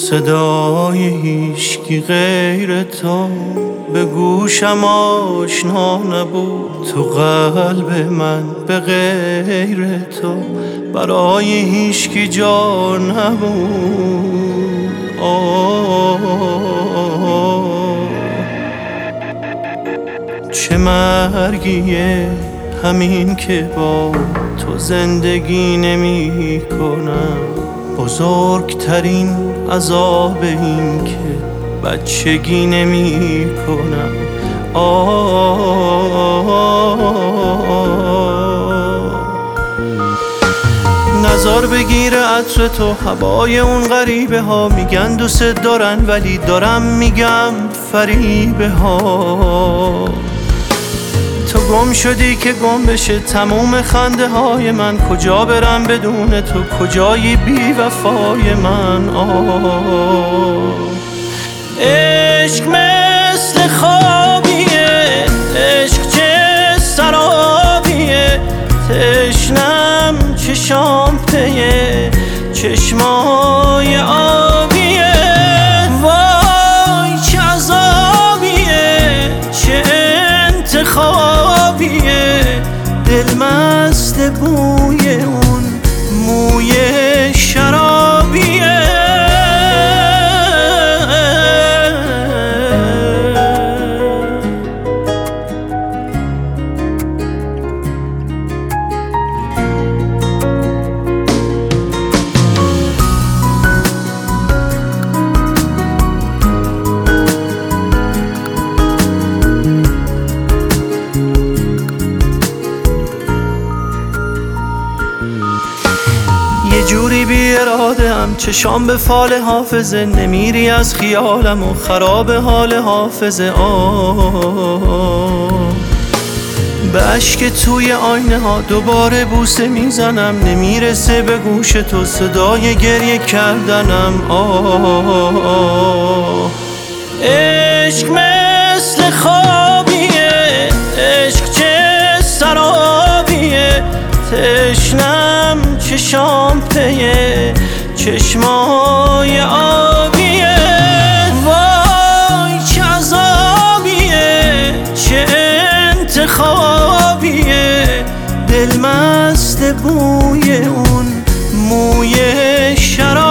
صدای هیچکی غیر تو به گوشم آشنا نبود. تو قلب من به غیر تو برای هیچکی جا نبود. چه مرگیه همین که با تو زندگی نمی کنم. بزرگترین عذاب این که بچگی نمی کنم. نظر بگیره عطر تو، هوای اون غریبه ها. میگن دوست دارن ولی دارم میگم فریبه ها. تو گم شدی که گم بشه تموم خنده های من. کجا برم بدون تو، کجایی بی وفای من. عشق مثل خوابیه، عشق چه سرابیه. تشنم چشام پیه، چشمای آبیه. وای چه عذابیه، چه انتخابیه. دل مست بوی اون موی شرابیه. یه جوری بی اراده هم چشام به فال حافظه. نمیری از خیالم و خراب حال حافظه. به عشق توی آینه ها دوباره بوسه میزنم. نمیرسه به گوش تو صدای گریه کردنم. عشق مثل خوابیه، عشق چه سرابیه. تشنم چشام پیه، چشمای آبیه. وای چه عذابیه، چه انتخابیه. دل مست بوی اون موی شراب.